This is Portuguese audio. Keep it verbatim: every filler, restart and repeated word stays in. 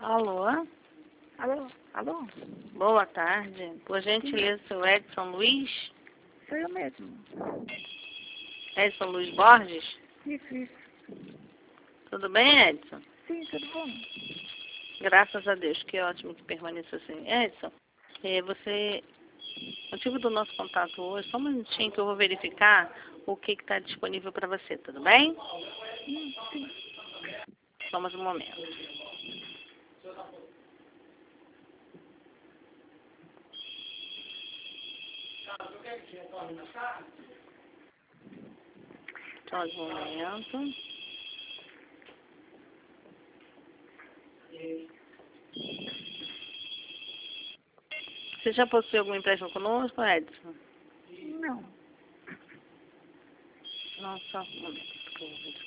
Alô? Alô? Alô? Boa tarde. Por gentileza, seu Edson Luiz? Sou eu mesmo. Edson Luiz Borges? Isso, isso. Tudo bem, Edson? Sim, tudo bom. Graças a Deus, que ótimo que permaneça assim. Edson, eh, você... O motivo do nosso contato hoje, só um minutinho que eu vou verificar o que está disponível para você, tudo bem? Hum, sim. Só mais um momento. Só mais um momento. Você já possui algum empréstimo conosco, Edson? Não. Não, só um momento.